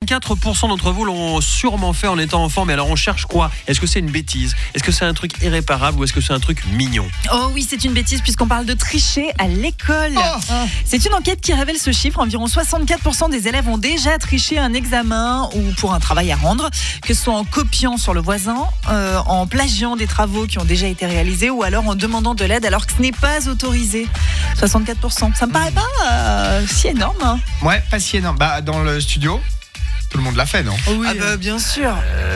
64% d'entre vous l'ont sûrement fait en étant enfant. Mais alors on cherche quoi ? Est-ce que c'est une bêtise ? Est-ce que c'est un truc irréparable ou est-ce que c'est un truc mignon ? Oh oui, c'est une bêtise puisqu'on parle de tricher à l'école. C'est une enquête qui révèle ce chiffre. Environ 64% des élèves ont déjà triché un examen ou pour un travail à rendre, que ce soit en copiant sur le voisin, en plagiant des travaux qui ont déjà été réalisés ou alors en demandant de l'aide alors que ce n'est pas autorisé. 64%. Ça me paraît pas si énorme. Hein. Ouais, pas si énorme. Bah, dans le studio, tout le monde l'a fait, non ? Oui. Ah bah, bien sûr.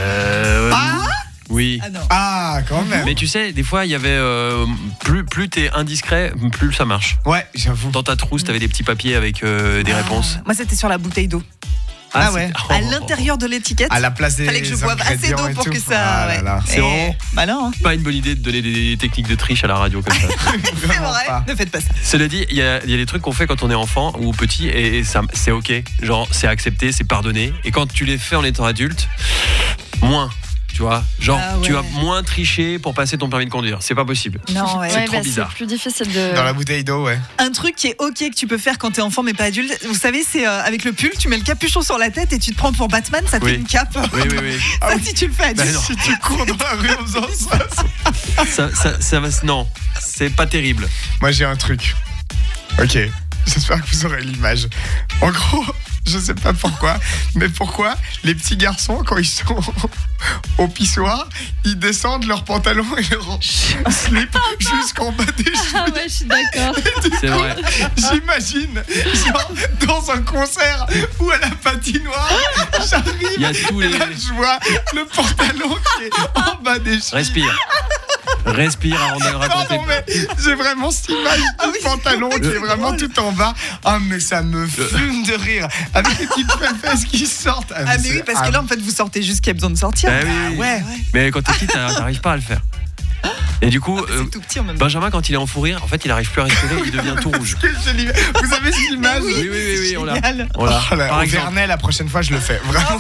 Oui. Ah non. Ah, quand même. Mais tu sais, des fois, il y avait plus t'es indiscret, plus ça marche. Ouais, j'avoue. Dans ta trousse, t'avais des petits papiers avec des réponses. Moi, c'était sur la bouteille d'eau. Ah ouais. À l'intérieur de l'étiquette. À la place des fallait que je boive assez d'eau pour que ça. Ah là là. C'est vraiment malin. Hein. pas une bonne idée de donner des techniques de triche à la radio comme ça. C'est vrai. pas. Ne faites pas ça. Cela dit, il y a des trucs qu'on fait quand on est enfant ou petit et ça, c'est ok. Genre, c'est accepté, c'est pardonné. Et quand tu les fais en étant adulte, moins. Tu vois, genre tu vas moins tricher pour passer ton permis de conduire. C'est pas possible. Non, ouais. C'est trop bizarre. C'est plus difficile de. Dans la bouteille d'eau, ouais. Un truc qui est ok que tu peux faire quand t'es enfant mais pas adulte, vous savez, c'est avec le pull, tu mets le capuchon sur la tête et tu te prends pour Batman, ça te fait une cape. Oui. Ça, si tu le fais adulte. Bah non. Si tu cours dans la rue en faisant ça. Ça va. Non, c'est pas terrible. Moi, j'ai un truc. Ok, j'espère que vous aurez l'image. En gros, je sais pas pourquoi, mais pourquoi les petits garçons, quand ils sont au pissoir, ils descendent leurs pantalons et leurs slips jusqu'en bas des cheveux. Ah ouais, je suis d'accord. C'est vrai. J'imagine, genre, dans un concert ou à la patinoire, Il y a j'arrive tous et les. là, je vois le pantalon qui est en bas des cheveux. Respire avant de raconter. Pardon, mais j'ai vraiment cette image du pantalon qui est vraiment tout en bas. Ah, mais ça me fume de rire. Avec les petites fesses qui sortent. Ah mais oui, parce que là en fait vous sortez juste qu'il y a besoin de sortir. Ah oui. Ouais. Mais quand t'es petit, t'arrives pas à le faire. Et du coup, C'est tout petit en même temps. Benjamin, quand il est en fou rire, en fait, il arrive plus à respirer, il devient tout rouge. Vous avez cette image? Oui, on l'a. Génial. On l'a. Oh là, Par au exemple, Vernet, la prochaine fois, je le fais. Vraiment.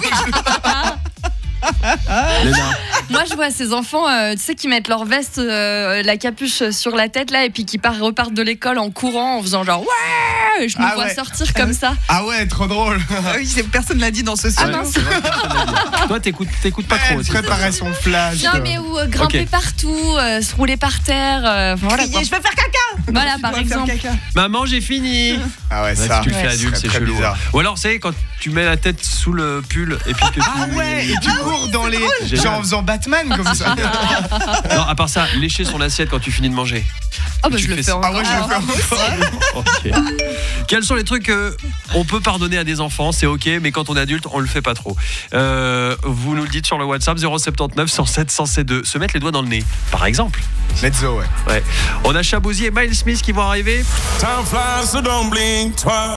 Léna. Moi, je vois ces enfants, tu sais, qui mettent leur veste, la capuche sur la tête là, et puis qui repartent de l'école en courant, en faisant genre ouais. Je me vois sortir comme ça. Ah ouais, trop drôle. Oui, personne l'a dit dans ce studio. non, C'est vrai que personne l'a dit. Toi, t'écoutes pas trop Elle aussi. préparait son flash. Non, mais où grimper Ok. partout, se rouler par terre. Voilà, quoi. Je veux faire caca. Voilà, Tu par dois faire exemple. caca. Maman, j'ai fini. Ah ouais, Ouais, ça. si tu le fais Ouais, adulte, ce c'est serait très chelou. bizarre. Ou alors, c'est quand tu mets la tête sous le pull et puis que tu. Ah ouais, et tu cours dans les. Génial. Genre en faisant Batman comme ça. Non, à part ça, lécher son assiette quand tu finis de manger. Oh, bah, Tu je le fais fais ça. encore. Ah ouais, je le fais encore. Ok. Quels sont les trucs qu'on peut pardonner à des enfants? C'est ok, mais quand on est adulte, on le fait pas trop. Vous nous le dites sur le WhatsApp 079 107 107 se mettre les doigts dans le nez, par exemple. Let's go, ouais. Ouais. On a Chabouzy et Miles Smith qui vont arriver. Time flies, so don't blink twice.